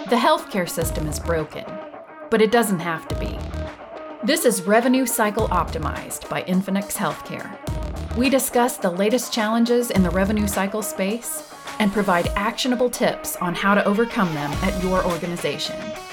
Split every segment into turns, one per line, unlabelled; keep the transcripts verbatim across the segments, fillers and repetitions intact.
The healthcare system is broken, but it doesn't have to be. This is Revenue Cycle Optimized by Infinix Healthcare. We discuss the latest challenges in the revenue cycle space and provide actionable tips on how to overcome them at your organization.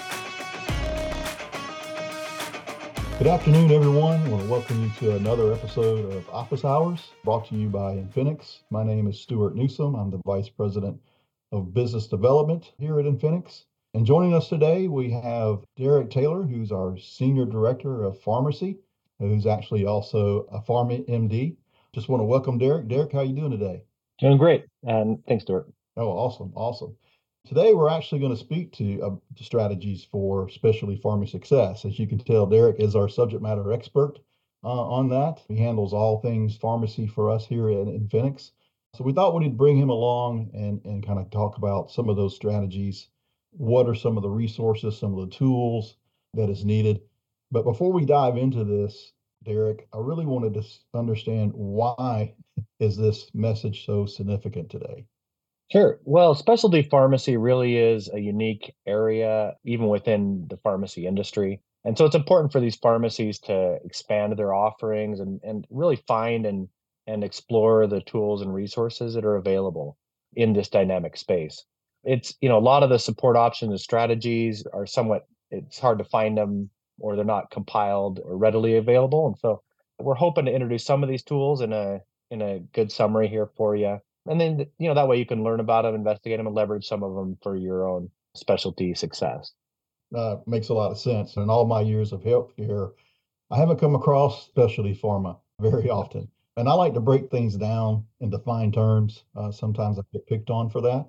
Good afternoon, everyone. I want to welcome you to another episode of Office Hours, brought to you by Infinix. My name is Stuart Newsome. I'm the Vice President of Business Development here at Infinix. And joining us today, we have Derek Taylor, who's our Senior Director of Pharmacy, who's actually also a Pharma M D. Just want to welcome Derek. Derek, how are you doing today?
Doing great. And thanks, Stuart.
Oh, awesome. Awesome. Today, we're actually going to speak to uh, strategies for specialty pharmacy success. As you can tell, Derek is our subject matter expert uh, on that. He handles all things pharmacy for us here at Infinix. So we thought we'd bring him along and, and kind of talk about some of those strategies. What are some of the resources, some of the tools that is needed? But before we dive into this, Derek, I really wanted to understand, why is this message so significant today?
Sure. Well, specialty pharmacy really is a unique area, even within the pharmacy industry. And so it's important for these pharmacies to expand their offerings and, and really find and, and explore the tools and resources that are available in this dynamic space. It's, you know, a lot of the support options and strategies are somewhat, it's hard to find them, or they're not compiled or readily available. And so we're hoping to introduce some of these tools in a in a good summary here for you. And then, you know, that way you can learn about them, investigate them, and leverage some of them for your own specialty success.
Uh, makes a lot of sense. In all my years of healthcare, I haven't come across specialty pharma very often. And I like to break things down in defined terms. Uh, sometimes I get picked on for that.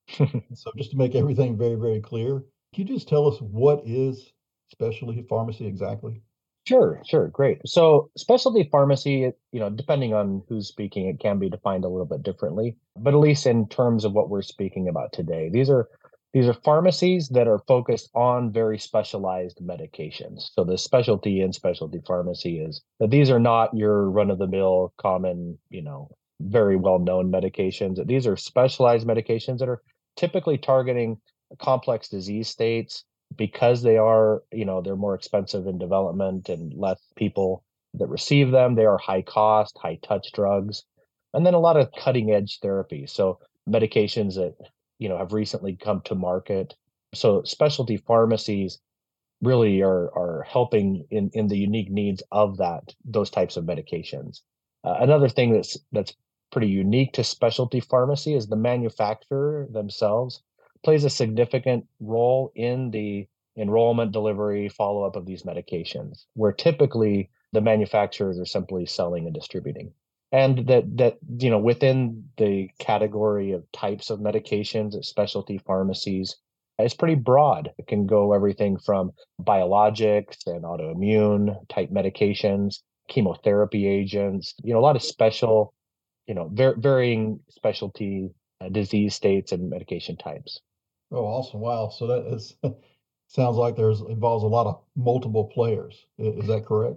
So just to make everything very, very clear, can you just tell us what is specialty pharmacy exactly?
Sure, sure, great. So specialty pharmacy, you know, depending on who's speaking, it can be defined a little bit differently. But at least in terms of what we're speaking about today, these are these are pharmacies that are focused on very specialized medications. So the specialty in specialty pharmacy is that these are not your run-of-the-mill common, you know, very well-known medications. These are specialized medications that are typically targeting complex disease states, because they are, you know, they're more expensive in development and less people that receive them. They are high cost, high touch drugs, and then a lot of cutting edge therapy. So medications that, you know, have recently come to market. So specialty pharmacies really are are helping in in the unique needs of that those types of medications. Uh, another thing that's that's pretty unique to specialty pharmacy is the manufacturer themselves plays a significant role in the enrollment, delivery, follow-up of these medications, where typically the manufacturers are simply selling and distributing. And that that you know within the category of types of medications at specialty pharmacies, it's pretty broad. It can go everything from biologics and autoimmune type medications, chemotherapy agents, you know, a lot of special, you know, var- varying specialty uh, disease states and medication types.
Oh, awesome. Wow. So that is sounds like there's involves a lot of multiple players. I- Is that correct?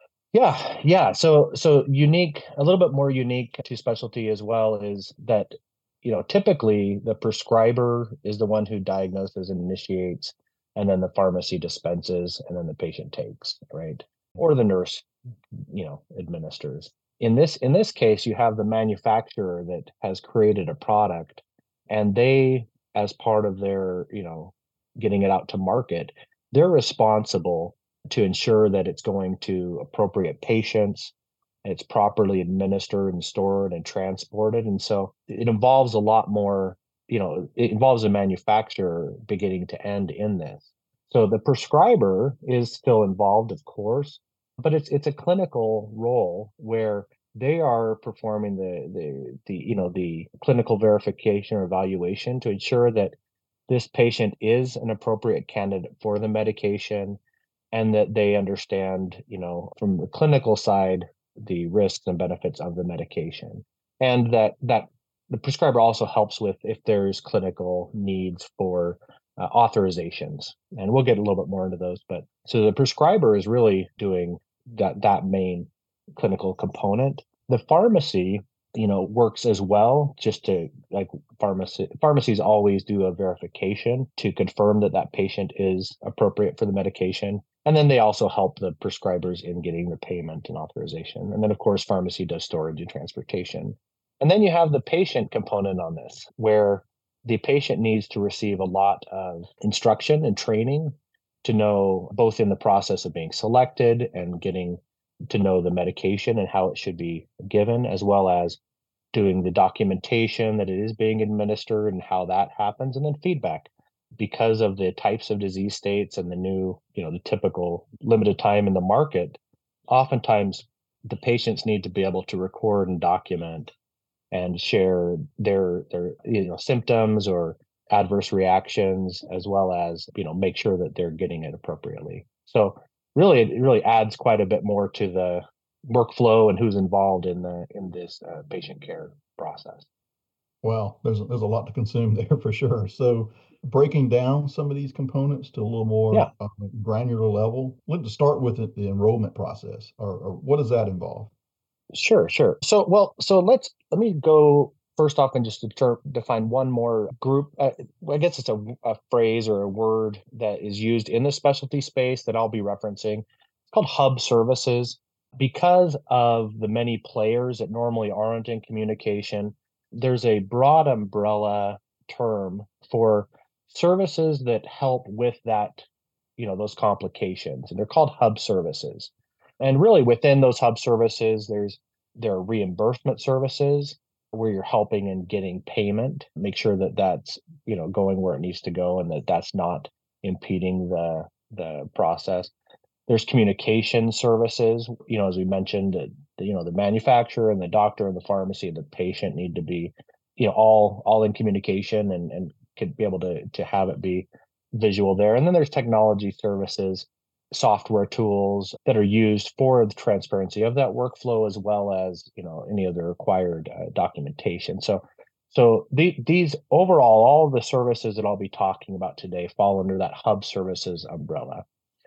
Yeah, yeah. So so unique, a little bit more unique to specialty as well is that, you know, typically the prescriber is the one who diagnoses and initiates, and then the pharmacy dispenses, and then the patient takes, right? Or the nurse, you know, administers. In this in this case, you have the manufacturer that has created a product, and they, as part of their, you know, getting it out to market, they're responsible to ensure that it's going to appropriate patients, it's properly administered and stored and transported. And so it involves a lot more, you know, it involves a manufacturer beginning to end in this. So the prescriber is still involved, of course, but it's it's a clinical role where they are performing the the the you know the clinical verification or evaluation to ensure that this patient is an appropriate candidate for the medication, and that they understand, you know, from the clinical side, the risks and benefits of the medication. And that that the prescriber also helps with if there's clinical needs for uh, authorizations. And we'll get a little bit more into those, but so the prescriber is really doing that that main clinical component. The pharmacy you know, works as well, just to like pharmacy pharmacies always do a verification to confirm that that patient is appropriate for the medication. And then they also help the prescribers in getting the payment and authorization. And then of course, pharmacy does storage and transportation. And then you have the patient component on this, where the patient needs to receive a lot of instruction and training to know, both in the process of being selected and getting to know the medication and how it should be given, as well as doing the documentation that it is being administered and how that happens, and then feedback. Because of the types of disease states and the new, you know, the typical limited time in the market, oftentimes the patients need to be able to record and document and share their their you know symptoms or adverse reactions, as well as, you know, make sure that they're getting it appropriately. So really, it really adds quite a bit more to the workflow and who's involved in the in this uh, patient care process.
Well, there's there's a lot to consume there for sure. So breaking down some of these components to a little more
Yeah,
uh, granular level, let's start with it, the enrollment process, or, or what does that involve?
sure, sure. So, well, so let's let me go first off and just deter, define one more group. Uh, I guess it's a, a phrase or a word that is used in the specialty space that I'll be referencing. It's called hub services. Because of the many players that normally aren't in communication, there's a broad umbrella term for services that help with that, you know, those complications, and they're called hub services. And really within those hub services, there's there are reimbursement services where you're helping in getting payment, make sure that that's, you know, going where it needs to go and that that's not impeding the the process. There's communication services, you know, as we mentioned, that you know, the manufacturer and the doctor and the pharmacy and the patient need to be, you know, all all in communication and and could be able to to have it be visual there. And then there's technology services, software tools that are used for the transparency of that workflow, as well as, you know, any other required uh, documentation. So so the, these overall, all of the services that I'll be talking about today fall under that hub services umbrella.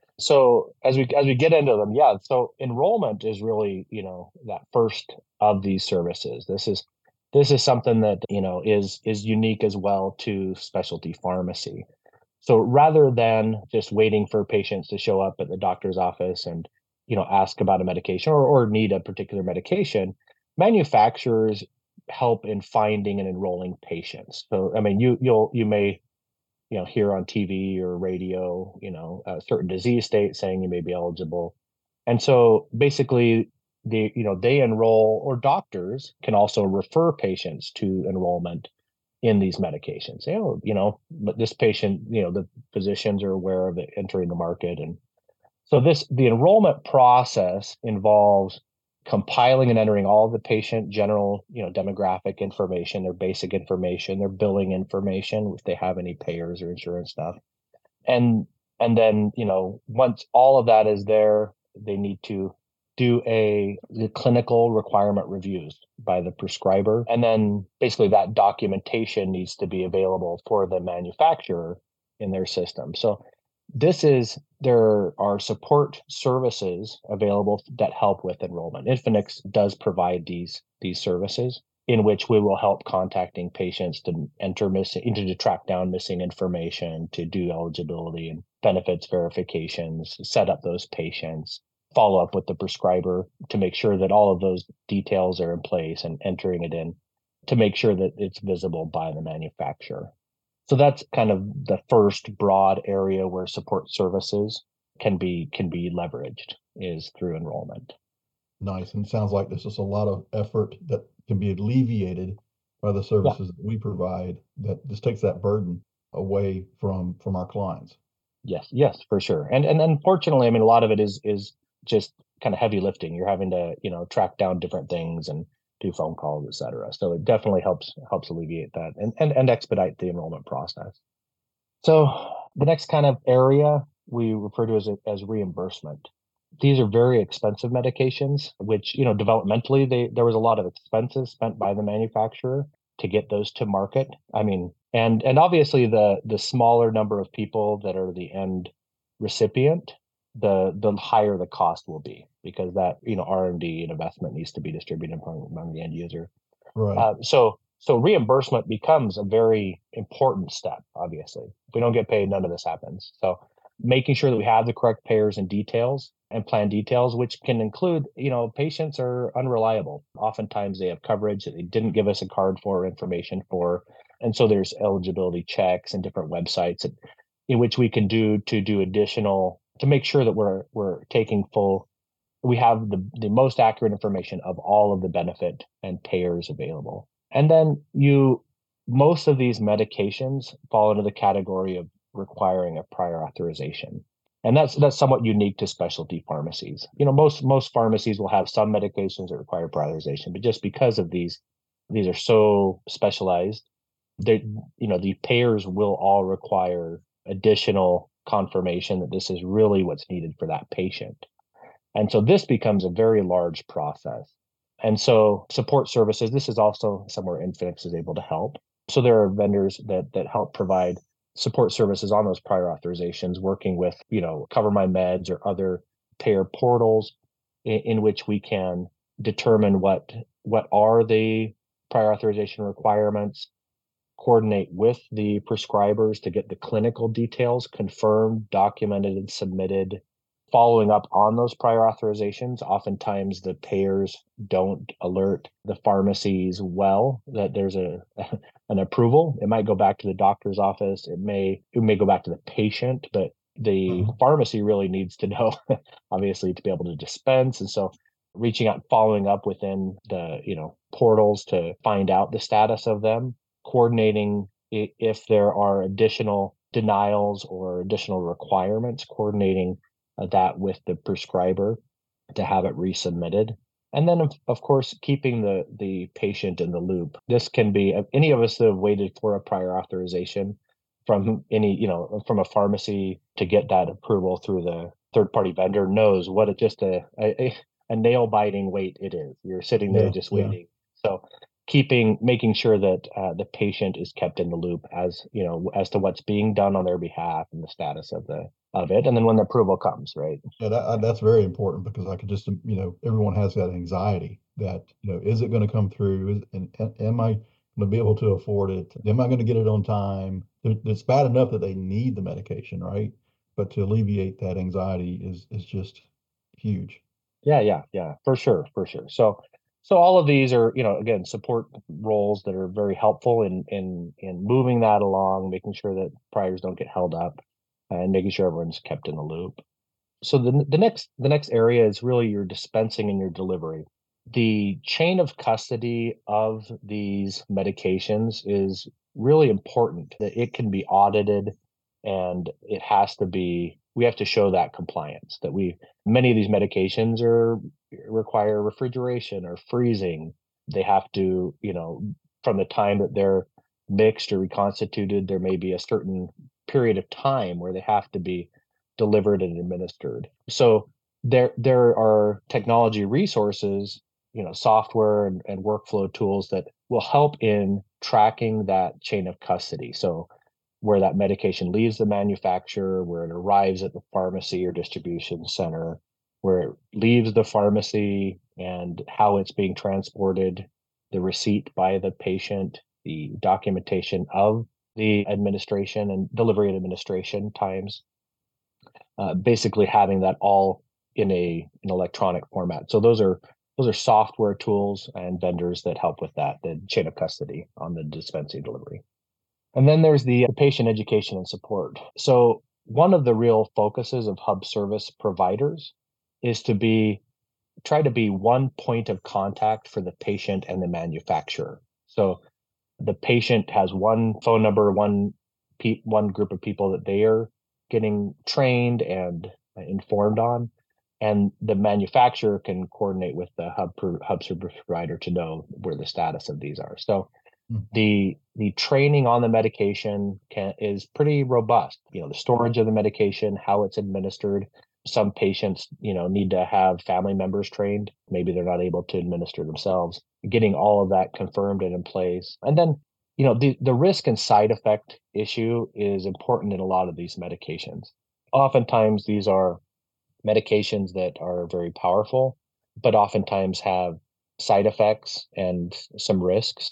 So as we as we get into them, yeah, so enrollment is really, you know, that first of these services. This is this is something that, you know, is is unique as well to specialty pharmacy. So rather than just waiting for patients to show up at the doctor's office and, you know, ask about a medication or, or need a particular medication, manufacturers help in finding and enrolling patients. So I mean, you you'll you may, you know, hear on T V or radio, you know, a certain disease state saying you may be eligible. And so basically they, you know, they enroll, or doctors can also refer patients to enrollment in these medications. Say, oh, you know, but this patient, you know, the physicians are aware of it entering the market. And so this the enrollment process involves compiling and entering all the patient general, you know, demographic information, their basic information, their billing information, if they have any payers or insurance stuff. And and then, you know, once all of that is there, they need to do a the clinical requirement reviews by the prescriber. And then basically that documentation needs to be available for the manufacturer in their system. So this is there are support services available that help with enrollment. Infinix does provide these these services in which we will help contacting patients to enter missing, to track down missing information, to do eligibility and benefits verifications, set up those patients, follow up with the prescriber to make sure that all of those details are in place, and entering it in to make sure that it's visible by the manufacturer. So that's kind of the first broad area where support services can be can be leveraged, is through enrollment.
Nice. And it sounds like there's just a lot of effort that can be alleviated by the
Yeah.
services that we provide, that just takes that burden away from from our clients.
Yes, yes, for sure. And and unfortunately, I mean, a lot of it is is just kind of heavy lifting. You're having to, you know, track down different things and do phone calls, et cetera. So it definitely helps helps alleviate that and and, and expedite the enrollment process. So the next kind of area we refer to as as reimbursement. These are very expensive medications, which, you know, developmentally they there was a lot of expenses spent by the manufacturer to get those to market. I mean, and and obviously the the smaller number of people that are the end recipient, the the higher the cost will be, because that, you know, R and D and investment needs to be distributed among, among the end user.
Right.
Uh, so so reimbursement becomes a very important step, obviously. If we don't get paid, none of this happens. So making sure that we have the correct payers and details and plan details, which can include, you know, patients are unreliable. Oftentimes they have coverage that they didn't give us a card for or information for. And so there's eligibility checks and different websites that, in which we can do to do additional to make sure that we're we're taking full we have the, the most accurate information of all of the benefit and payers available. And then you, most of these medications fall into the category of requiring a prior authorization. And that's that's somewhat unique to specialty pharmacies. You know, most most pharmacies will have some medications that require prior authorization, but just because of these, these are so specialized, they you know, the payers will all require additional confirmation that this is really what's needed for that patient. And so this becomes a very large process. And so support services, this is also somewhere Infinix is able to help. So there are vendors that that help provide support services on those prior authorizations, working with, you know, Cover My Meds or other payer portals in, in which we can determine what what are the prior authorization requirements, coordinate with the prescribers to get the clinical details confirmed, documented, and submitted, following up on those prior authorizations. Oftentimes the payers don't alert the pharmacies well that there's a an approval. It might go back to the doctor's office. It may it may go back to the patient, but the
Uh-huh.
pharmacy really needs to know, obviously, to be able to dispense. And so reaching out, following up within the, you know, portals to find out the status of them, coordinating if there are additional denials or additional requirements, coordinating uh, that with the prescriber to have it resubmitted. And then, of, of course, keeping the, the patient in the loop. This can be uh, any of us that have waited for a prior authorization from any, you know, from a pharmacy to get that approval through the third party vendor knows what it just a, a, a nail biting wait it is. You're sitting there
Yeah.
just
Yeah.
waiting. So keeping making sure that uh, the patient is kept in the loop as you know as to what's being done on their behalf and the status of the of it, and then when the approval comes, right?
Yeah, that, uh, that's very important because I could just, you know, everyone has that anxiety that, you know, is it going to come through? Is, and, and am I going to be able to afford it? Am I going to get it on time? It- It's bad enough that they need the medication, right? But to alleviate that anxiety is is just huge.
Yeah, yeah, yeah, for sure, for sure. So so all of these are, you know, again, support roles that are very helpful in in in moving that along, making sure that priors don't get held up, and making sure everyone's kept in the loop. So the the next the next area is really your dispensing and your delivery. The chain of custody of these medications is really important. That it can be audited, and it has to be we have to show that compliance, that we many of these medications are require refrigeration or freezing. They have to, you know, from the time that they're mixed or reconstituted, there may be a certain period of time where they have to be delivered and administered. So there there are technology resources, you know, software and, and workflow tools that will help in tracking that chain of custody. So where that medication leaves the manufacturer, where it arrives at the pharmacy or distribution center, where it leaves the pharmacy and how it's being transported, the receipt by the patient, the documentation of the administration and delivery and administration times, uh, basically having that all in a an electronic format. So those are those are software tools and vendors that help with that, the chain of custody on the dispensing delivery. And then there's the patient education and support. So one of the real focuses of hub service providers is to be try to be one point of contact for the patient and the manufacturer. So the patient has one phone number, one pe- one group of people that they are getting trained and uh, informed on, and the manufacturer can coordinate with the hub pro- hub service provider to know where the status of these are. So
Mm.
the the training on the medication can is pretty robust. You know, the storage of the medication, how it's administered. Some patients, you know, need to have family members trained. Maybe they're not able to administer themselves. Getting all of that confirmed and in place. And then, you know, the, the risk and side effect issue is important in a lot of these medications. Oftentimes, these are medications that are very powerful, but oftentimes have side effects and some risks.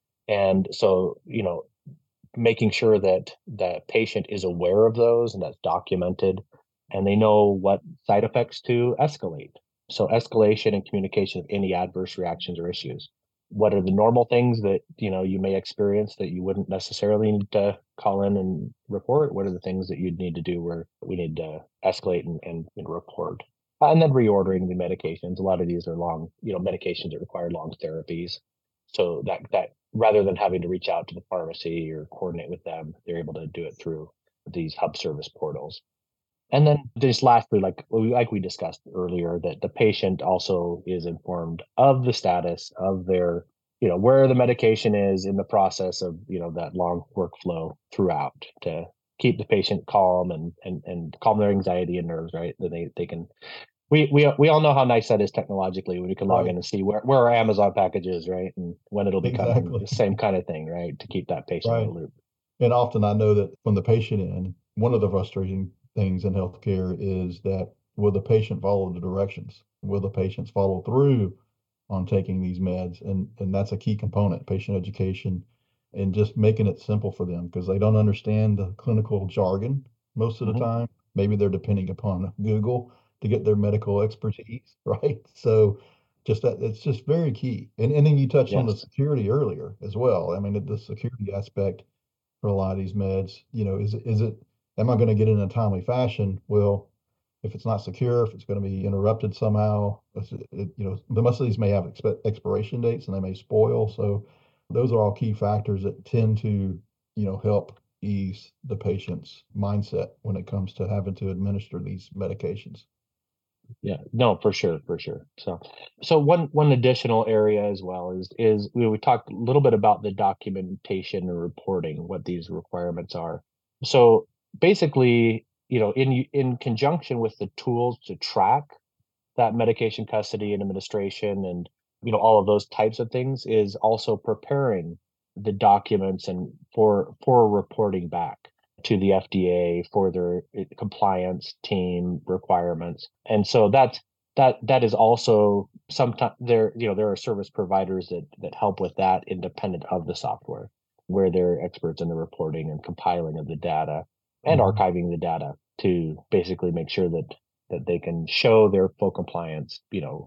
And so, you know, making sure that the patient is aware of those and that's documented and they know what side effects to escalate. So escalation and communication of any adverse reactions or issues. What are the normal things that, you know, you may experience that you wouldn't necessarily need to call in and report? What are the things that you'd need to do where we need to escalate and, and, and report? Uh, and then reordering the medications. A lot of these are long, you know, medications that require long therapies. So that that rather than having to reach out to the pharmacy or coordinate with them, they're able to do it through these hub service portals. And then just lastly, like like we discussed earlier, that the patient also is informed of the status of their, you know, where the medication is in the process of, you know, that long workflow throughout to keep the patient calm and and and calm their anxiety and nerves, right? That they they can we we we all know how nice that is technologically when you can log
Right.
in and see where, where our Amazon package is, right? And when it'll be coming,
Exactly.
the same kind of thing, right? To keep that patient in
Right.
the loop.
And often I know that from the patient end, one of the frustrating things in healthcare is that will the patient follow the directions? Will the patients follow through on taking these meds? And and that's a key component, patient education and just making it simple for them because they don't understand the clinical jargon most of the
Hmm.
time. Maybe they're depending upon Google to get their medical expertise, right? So just that it's just very key. And and then you touched on the
Yes.
security earlier as well. I mean, the security aspect for a lot of these meds. You know, is it, is it, am I going to get it in a timely fashion? Well, if it's not secure, if it's going to be interrupted somehow, it, it, you know, the most of these may have exp expiration dates and they may spoil. So those are all key factors that tend to, you know, help ease the patient's mindset when it comes to having to administer these medications.
Yeah, no, for sure, for sure. So, so one one additional area as well is is we we talked a little bit about the documentation and reporting, what these requirements are. So basically, you know, in in conjunction with the tools to track that medication custody and administration and you know all of those types of things is also preparing the documents and for for reporting back to the F D A for their uh, compliance team requirements. And so that's that that is also sometimes there you know there are service providers that that help with that independent of the software where they're experts in the reporting and compiling of the data and
Mhm.
archiving the data to basically make sure that that they can show their full compliance, you know,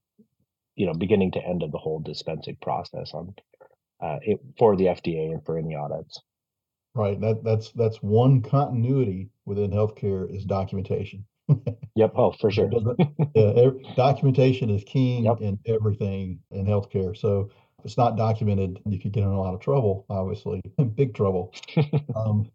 you know, beginning to end of the whole dispensing process on uh, it, for the F D A and for any audits.
Right. That that's that's one continuity within healthcare is documentation.
Yep. Oh, for
There
sure.
doesn't, yeah, ev- documentation is king
Yep.
in everything in healthcare. So if it's not documented, you could get in a lot of trouble, obviously, big trouble. Um,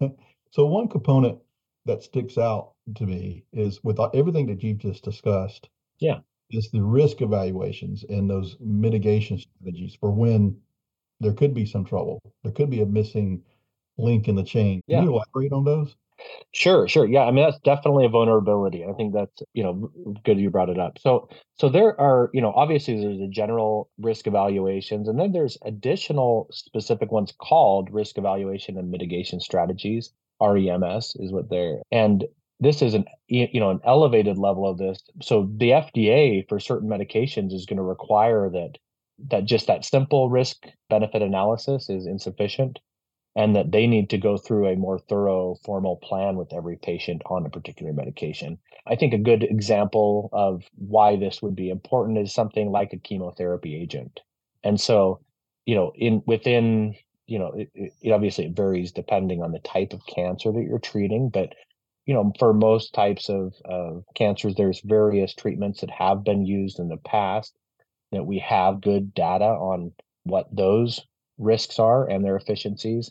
so one component that sticks out to me is with all- everything that you've just discussed
Yeah.
is the risk evaluations and those mitigation strategies for when there could be some trouble. There could be a missing link in the chain. Can
Yeah.
you elaborate on those?
Sure, sure. Yeah, I mean that's definitely a vulnerability. I think that's, you know, good you brought it up. So so there are, you know, obviously there's the general risk evaluations and then there's additional specific ones called risk evaluation and mitigation strategies. R E M S is what they're and this is an y- you know an elevated level of this. So the F D A for certain medications is going to require that that just that simple risk benefit analysis is insufficient and that they need to go through a more thorough formal plan with every patient on a particular medication. I think a good example of why this would be important is something like a chemotherapy agent. And so, you know, in within, you know, it, it, it obviously it varies depending on the type of cancer that you're treating, but you know, for most types of, of cancers, there's various treatments that have been used in the past that we have good data on what those risks are and their efficiencies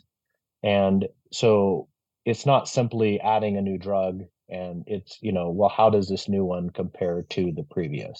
and so it's not simply adding a new drug and it's, you know, well, how does this new one compare to the previous?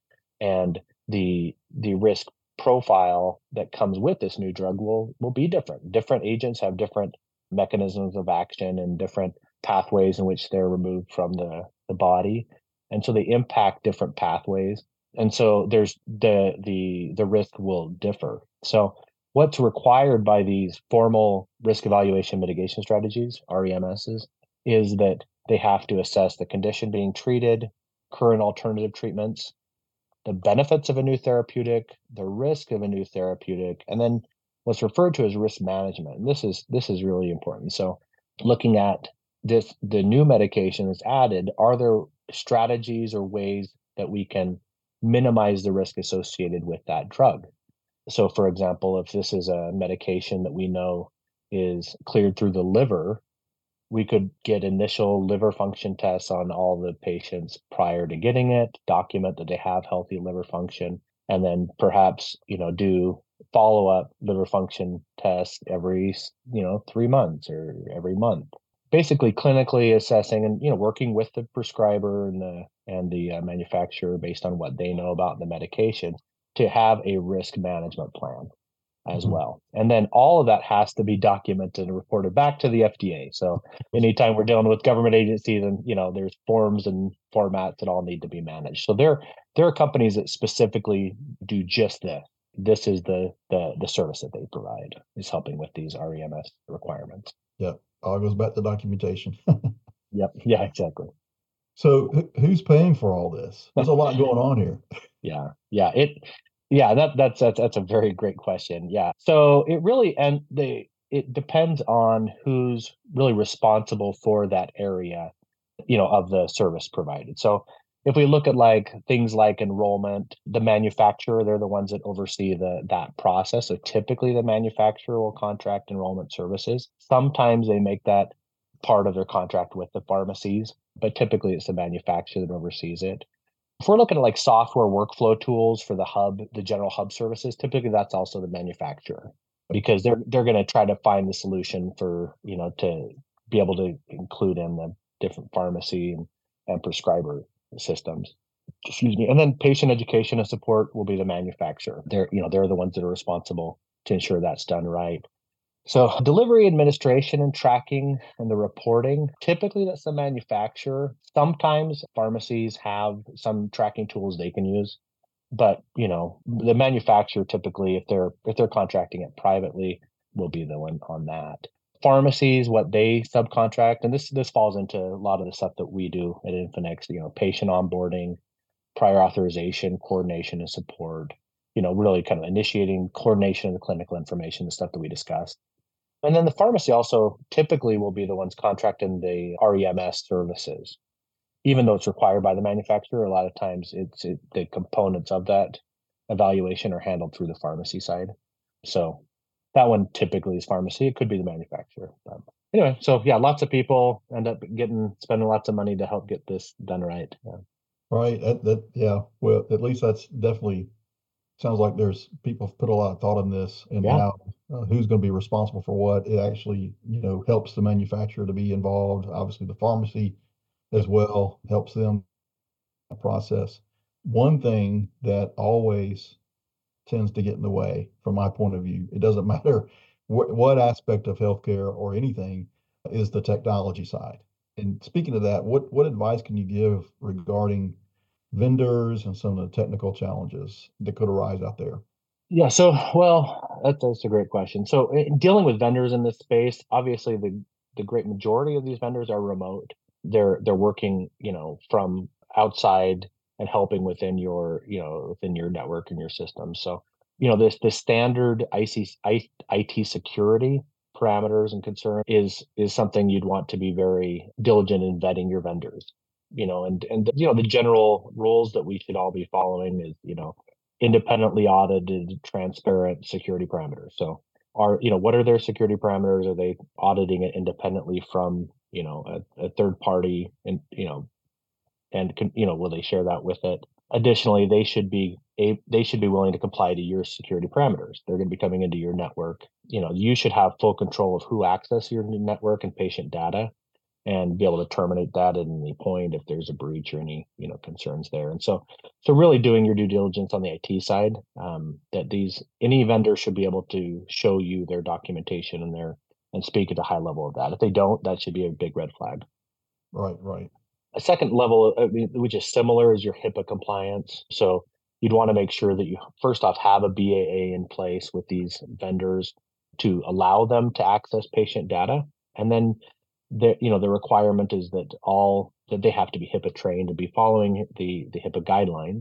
And the the risk profile that comes with this new drug will will be different. Different agents have different mechanisms of action and different pathways in which they're removed from the, the body. And so they impact different pathways. And so there's the the the risk will differ. So what's required by these formal risk evaluation mitigation strategies, R E M Ss, is that they have to assess the condition being treated, current alternative treatments, the benefits of a new therapeutic, the risk of a new therapeutic, and then what's referred to as risk management. And this is this is really important. So looking at this, the new medication that's added, are there strategies or ways that we can minimize the risk associated with that drug? So for example, if this is a medication that we know is cleared through the liver, we could get initial liver function tests on all the patients prior to getting it, document that they have healthy liver function, and then perhaps, you know, do follow-up liver function tests every, you know, three months or every month. Basically clinically assessing and, you know, working with the prescriber and the and the uh, manufacturer based on what they know about the medication to have a risk management plan as
Mhm.
well. And then all of that has to be documented and reported back to the F D A. So anytime we're dealing with government agencies, and you know, there's forms and formats that all need to be managed. So there there are companies that specifically do just this. This is the the the service that they provide, is helping with these R E M S requirements.
Yep. All goes back to documentation.
Yep. Yeah, exactly.
So who- who's paying for all this? There's a lot going on here.
Yeah, yeah, it, yeah, that that's that's that's a very great question. Yeah, so it really and they it depends on who's really responsible for that area, you know, of the service provided. So if we look at like things like enrollment, the manufacturer, they're the ones that oversee the that process. So typically the manufacturer will contract enrollment services. Sometimes they make that part of their contract with the pharmacies, but typically it's the manufacturer that oversees it. If we're looking at like software workflow tools for the hub, the general hub services, typically that's also the manufacturer, because they're they're going to try to find the solution for, you know, to be able to include in the different pharmacy and, and prescriber systems. Excuse me. And then patient education and support will be the manufacturer. They're, you know, they're the ones that are responsible to ensure that's done right. So delivery administration and tracking and the reporting, typically that's the manufacturer. Sometimes pharmacies have some tracking tools they can use, but you know, the manufacturer typically, if they're if they're contracting it privately, will be the one on that. Pharmacies, what they subcontract, and this this falls into a lot of the stuff that we do at Infinix, you know, patient onboarding, prior authorization, coordination and support, you know, really kind of initiating coordination of the clinical information, the stuff that we discussed. And then the pharmacy also typically will be the ones contracting the R E M S services. Even though it's required by the manufacturer, a lot of times it's it, the components of that evaluation are handled through the pharmacy side. So that one typically is pharmacy. It could be the manufacturer. But anyway, so yeah, lots of people end up getting spending lots of money to help get this done right. Yeah.
Right. That, that, yeah. Well, at least that's definitely sounds like there's people have put a lot of thought in this and
Yeah.
how uh, who's going to be responsible for what. It actually, you know, helps the manufacturer to be involved. Obviously, the pharmacy as well helps them process. One thing that always tends to get in the way, from my point of view, it doesn't matter wh- what aspect of healthcare or anything, is the technology side. And speaking of that, what what advice can you give regarding vendors and some of the technical challenges that could arise out there?
Yeah, so well, that's that's a great question. So in dealing with vendors in this space, obviously the the great majority of these vendors are remote. They're they're working, you know, from outside and helping within your, you know, within your network and your system. So, you know, this the standard I C I, I T security parameters and concern is is something you'd want to be very diligent in vetting your vendors. You know, and and you know, the general rules that we should all be following is, you know, independently audited, transparent security parameters. So are, you know, what are their security parameters? Are they auditing it independently from, you know, a, a third party, and, you know, and can, you know, will they share that with it? Additionally, they should be a, they should be willing to comply to your security parameters. They're going to be coming into your network. You know, you should have full control of who access your network and patient data, and be able to terminate that at any point if there's a breach or any, you know, concerns there. And so, so really doing your due diligence on the I T side, um, that these any vendor should be able to show you their documentation and their and speak at a high level of that. If they don't, that should be a big red flag.
Right, right.
A second level, I mean, which is similar, is your HIPAA compliance. So you'd want to make sure that you first off have a B A A in place with these vendors to allow them to access patient data, and then the, you know, the requirement is that all that they have to be HIPAA trained to be following the the HIPAA guidelines.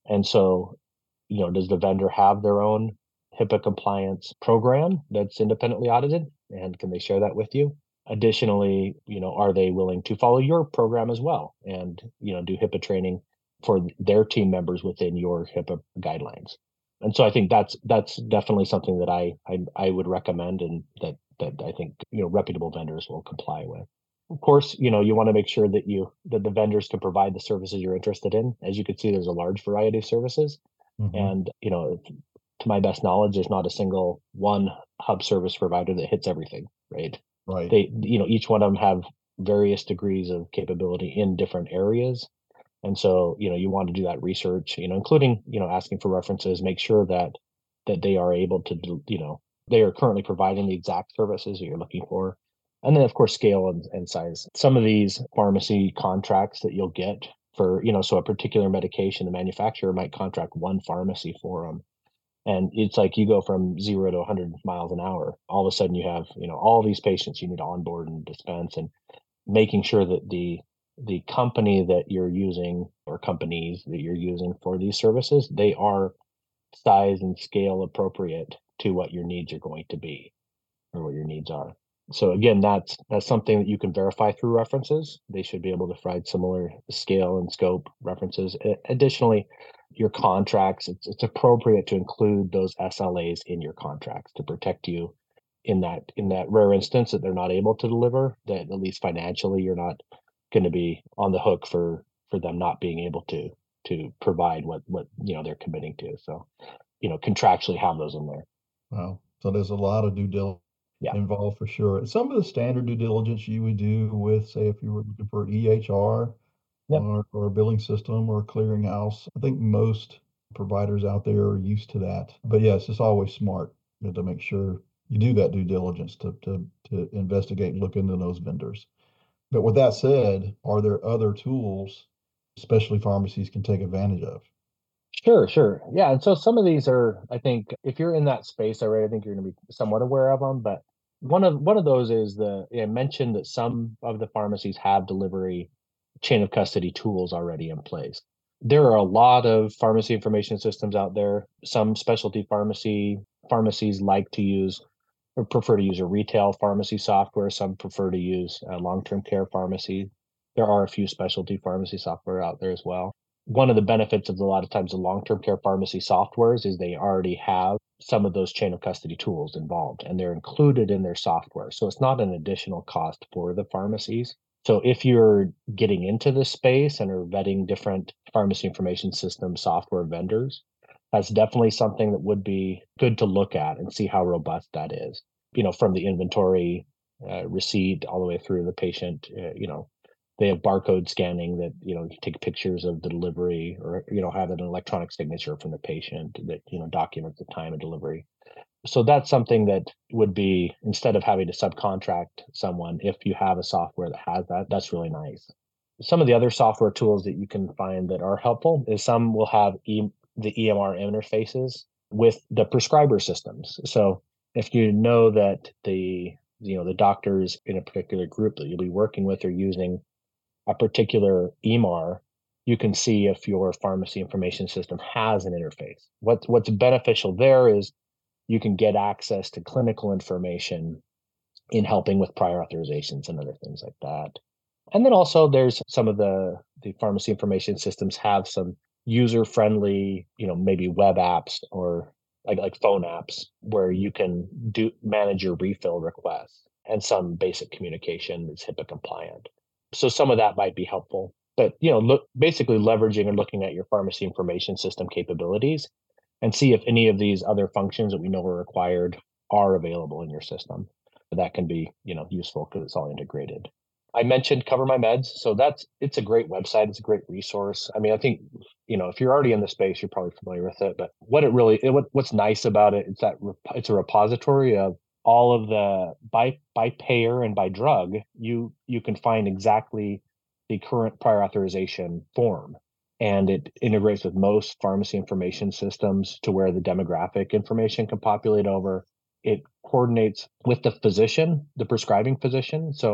And so, you know, does the vendor have their own HIPAA compliance program that's independently audited? And can they share that with you? Additionally, you know, are they willing to follow your program as well and, you know, do HIPAA training for their team members within your HIPAA guidelines? And so I think that's that's definitely something that I I, I would recommend, and that that I think, you know, reputable vendors will comply with. Of course, you know, you want to make sure that you that the vendors can provide the services you're interested in. As you can see, there's a large variety of services.
Hmm.
And, you know, to my best knowledge, there's not a single one hub service provider that hits everything, right?
Right.
They, you know, each one of them have various degrees of capability in different areas. And so, you know, you want to do that research, you know, including, you know, asking for references, make sure that that they are able to, do- you know, they are currently providing the exact services that you're looking for. And then, of course, scale and, and size. Some of these pharmacy contracts that you'll get for, you know, so a particular medication, the manufacturer might contract one pharmacy for them. And it's like you go from zero to one hundred miles an hour. All of a sudden, you have, you know, all these patients you need to onboard and dispense, and making sure that the the company that you're using, or companies that you're using for these services, they are size and scale appropriate to what your needs are going to be, or what your needs are. So again, that's that's something that you can verify through references. They should be able to provide similar scale and scope references. A- Additionally, your contracts, it's, it's appropriate to include those S L As in your contracts to protect you in that in that rare instance that they're not able to deliver, that at least financially you're not going to be on the hook for for them not being able to to provide what what you know they're committing to. So, you know, contractually have those in there.
Wow. So there's a lot of due diligence
Yeah.
involved for sure. Some of the standard due diligence you would do with, say, if you were looking for an E H R
Yep.
or, or a billing system or a clearinghouse, I think most providers out there are used to that. But yes, it's always smart, you know, to make sure you do that due diligence to, to, to investigate and look into those vendors. But with that said, are there other tools, especially pharmacies, can take advantage of?
Sure, sure. Yeah, and so some of these are, I think, if you're in that space already, I think you're going to be somewhat aware of them. But one of one of those is the I mentioned that some of the pharmacies have delivery chain of custody tools already in place. There are a lot of pharmacy information systems out there. Some specialty pharmacy pharmacies like to use or prefer to use a retail pharmacy software. Some prefer to use a long-term care pharmacy. There are a few specialty pharmacy software out there as well. One of the benefits of a lot of times the long-term care pharmacy softwares is they already have some of those chain of custody tools involved, and they're included in their software. So it's not an additional cost for the pharmacies. So if you're getting into this space and are vetting different pharmacy information system software vendors, that's definitely something that would be good to look at and see how robust that is. You know, from the inventory uh, receipt all the way through the patient, uh, you know, they have barcode scanning that, you know, you take pictures of the delivery, or, you know, have an electronic signature from the patient that, you know, documents the time of delivery. So that's something that would be, instead of having to subcontract someone, if you have a software that has that, that's really nice. Some of the other software tools that you can find that are helpful is some will have e- the E M R interfaces with the prescriber systems. So if you know that the you know the doctors in a particular group that you'll be working with are using a particular E M R, you can see if your pharmacy information system has an interface. What, what's beneficial there is you can get access to clinical information in helping with prior authorizations and other things like that. And then also there's some of the the pharmacy information systems have some user friendly, you know, maybe web apps or like like phone apps where you can do manage your refill requests and some basic communication that's HIPAA compliant. So some of that might be helpful. But you know, look basically leveraging and looking at your pharmacy information system capabilities and see if any of these other functions that we know are required are available in your system. That can be, you know, useful because it's all integrated. I mentioned Cover My Meds, so that's it's a great website. It's a great resource. I mean, I think, you know, if you're already in the space, you're probably familiar with it. But what it really, it, what, what's nice about it, it's that rep- it's a repository of all of the by by payer and by drug. You you can find exactly the current prior authorization form, and it integrates with most pharmacy information systems to where the demographic information can populate over. It coordinates with the physician, the prescribing physician. So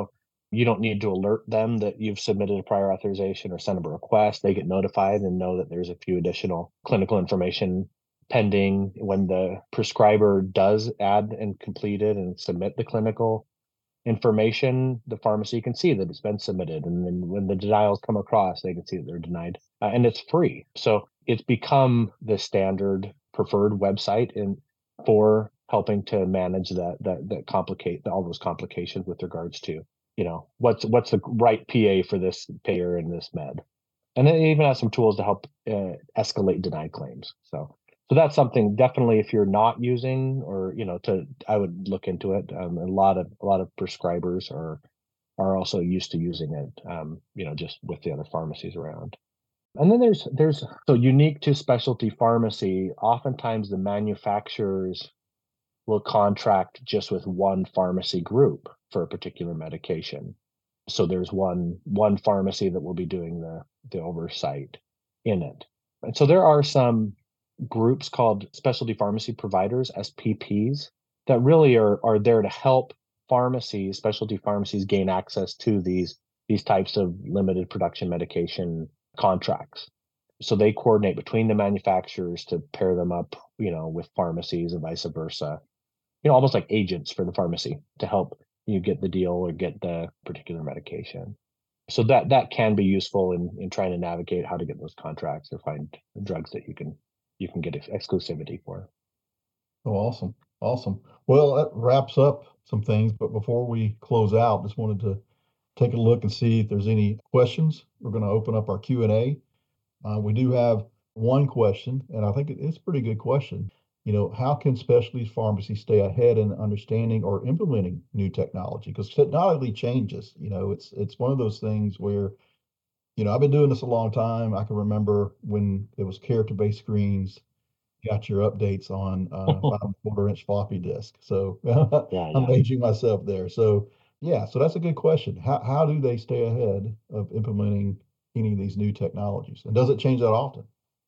You don't need to alert them that you've submitted a prior authorization or send them a request. They get notified and know that there's a few additional clinical information pending. When the prescriber does add and complete it and submit the clinical information, the pharmacy can see that it's been submitted. And then when the denials come across, they can see that they're denied. Uh, and it's free. So it's become the standard preferred website in for helping to manage that that that complicate all those complications with regards to, you know, what's what's the right P A for this payer and this med. And then it even has some tools to help uh, escalate denied claims. So so that's something definitely, if you're not using, or, you know, to I would look into it. Um, a lot of a lot of prescribers are are also used to using it, um, you know, just with the other pharmacies around. And then there's there's so unique to specialty pharmacy. Oftentimes the manufacturers will contract just with one pharmacy group for a particular medication. So there's one one pharmacy that will be doing the the oversight in it. And so there are some groups called specialty pharmacy providers, S P Ps, that really are are there to help pharmacies, specialty pharmacies, gain access to these these types of limited production medication contracts. So they coordinate between the manufacturers to pair them up, you know, with pharmacies and vice versa. You know, almost like agents for the pharmacy to help you get the deal or get the particular medication. So that that can be useful in in trying to navigate how to get those contracts or find drugs that you can you can get ex- exclusivity for.
Oh, awesome. Awesome. Well, that wraps up some things, but before we close out, just wanted to take a look and see if there's any questions. We're going to open up our Q and A. Uh, we do have one question, and I think it- it's a pretty good question. You know, how can specialty pharmacy stay ahead in understanding or implementing new technology? Because technology changes. You know, it's it's one of those things where, you know, I've been doing this a long time. I can remember when it was character-based screens, got your updates on uh, five and a quarter inch floppy disk. So
Yeah,
I'm
yeah.
aging myself there. So yeah, so that's a good question. How how do they stay ahead of implementing any of these new technologies? And does it change that often?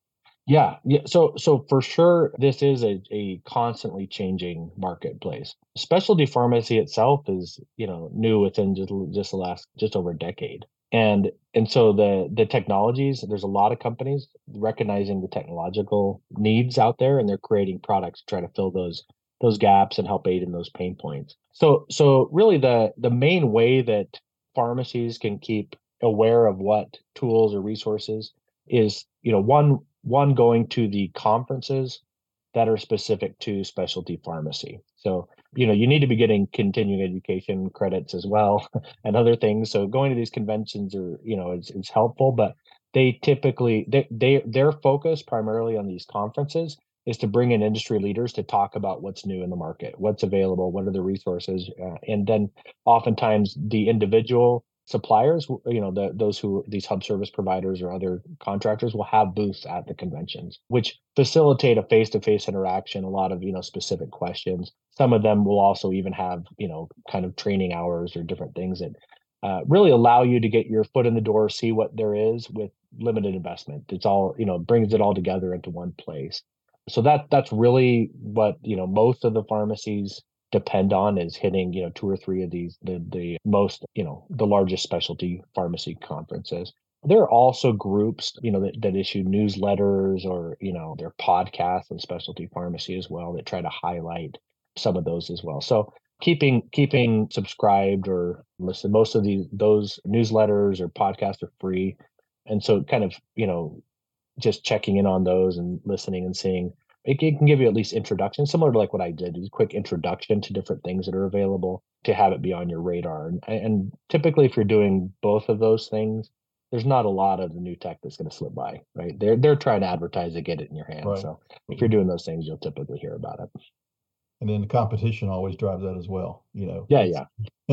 Yeah, yeah. So, so for sure, this is a, a constantly changing marketplace. Specialty pharmacy itself is, you know, new within just just the last just over a decade, and and so the the technologies. There's a lot of companies recognizing the technological needs out there, and they're creating products to try to fill those those gaps and help aid in those pain points. So, so really, the the main way that pharmacies can keep aware of what tools or resources is, you know, one one going to the conferences that are specific to specialty pharmacy. So, you know, you need to be getting continuing education credits as well and other things. So going to these conventions are, you know, it's, it's helpful, but they typically, they, they, their focus primarily on these conferences is to bring in industry leaders to talk about what's new in the market, what's available, what are the resources. Uh, and then oftentimes the individual suppliers, you know, the, those who these hub service providers or other contractors will have booths at the conventions, which facilitate a face-to-face interaction, a lot of, you know, specific questions. Some of them will also even have, you know, kind of training hours or different things that uh, really allow you to get your foot in the door, see what there is with limited investment. It's all, you know, brings it all together into one place. So that that's really what, you know, most of the pharmacies depend on, is hitting, you know, two or three of these, the the most, you know, the largest specialty pharmacy conferences. There are also groups, you know, that, that issue newsletters, or, you know, their podcasts and specialty pharmacy as well, that try to highlight some of those as well. So keeping keeping subscribed or listen, most of these those newsletters or podcasts are free. And so kind of, you know, just checking in on those and listening and seeing, it, it can give you at least introduction, similar to like what I did, a quick introduction to different things that are available, to have it be on your radar. And, and typically, if you're doing both of those things, there's not a lot of the new tech that's going to slip by, right? They're they're trying to advertise to get it in your hand.
Right.
So if you're doing those things, you'll typically hear about it.
And then the competition always drives that as well. You know,
Yeah,
it's
yeah,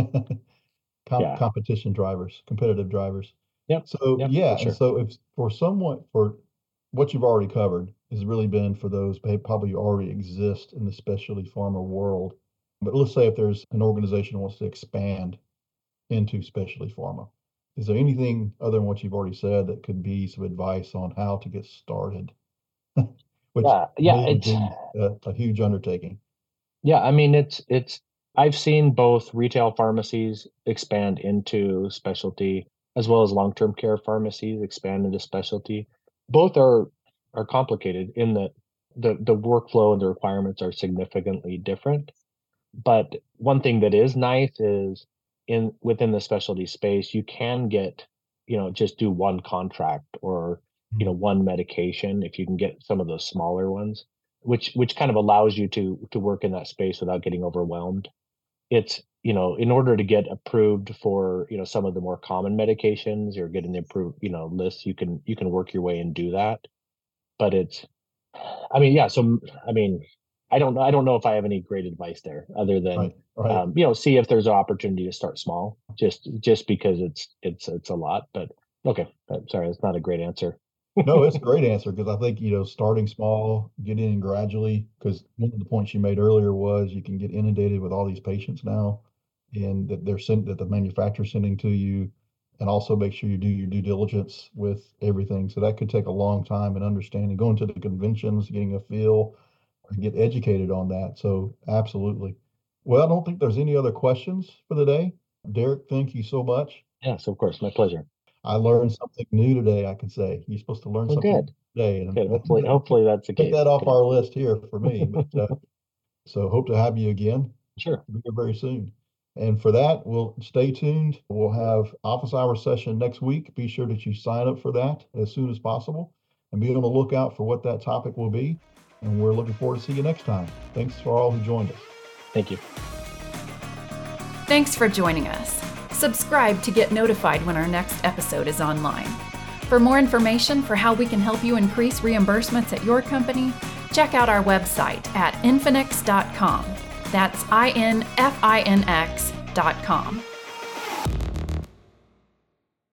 com
yeah,
competition drivers, competitive drivers.
yep,
So
yep, for
yeah, and
sure.
so if for someone for what you've already covered has really been for those who probably already exist in the specialty pharma world. But let's say if there's an organization that wants to expand into specialty pharma, is there anything other than what you've already said that could be some advice on how to get started? Which
Yeah,
to
yeah,
me would
it's
be a, a huge undertaking.
yeah. I mean, it's it's I've seen both retail pharmacies expand into specialty as well as long-term care pharmacies expand into specialty. Both are are complicated in that the the workflow and the requirements are significantly different. But one thing that is nice is in within the specialty space, you can get, you know, just do one contract or, you know, one medication if you can get some of those smaller ones, which which kind of allows you to to work in that space without getting overwhelmed. It's, you know, in order to get approved for, you know, some of the more common medications or getting the approved, you know, lists, you can you can work your way and do that. But it's, I mean, yeah. So, I mean, I don't know. I don't know if I have any great advice there other than,
Right, right.
um, you know, see if there's an opportunity to start small, just, just because it's, it's, it's a lot, but okay. I'm sorry. It's not a great answer.
No, it's a great answer because I think, you know, starting small, getting in gradually, because one of the points you made earlier was you can get inundated with all these patients now and that they're sent, that the manufacturer's sending to you, and also make sure you do your due diligence with everything. So that could take a long time and understanding, going to the conventions, getting a feel, and get educated on that. So absolutely. Well, I don't think there's any other questions for the day. Derek, thank you so much.
Yes, of course. My pleasure.
I learned something new today, I can say. You're supposed to learn
Well,
something
good.
today. And
Good. Hopefully, hopefully that's the case.
take that off
Good.
our list here for me. But, uh, so hope to have you again
Sure.
very, very soon. And for that, we'll stay tuned. We'll have office hour session next week. Be sure that you sign up for that as soon as possible and be on the lookout for what that topic will be. And we're looking forward to see you next time. Thanks for all who joined us.
Thank you.
Thanks for joining us. Subscribe to get notified when our next episode is online. For more information for how we can help you increase reimbursements at your company, check out our website at infinix dot com. That's I N F I N X dot com.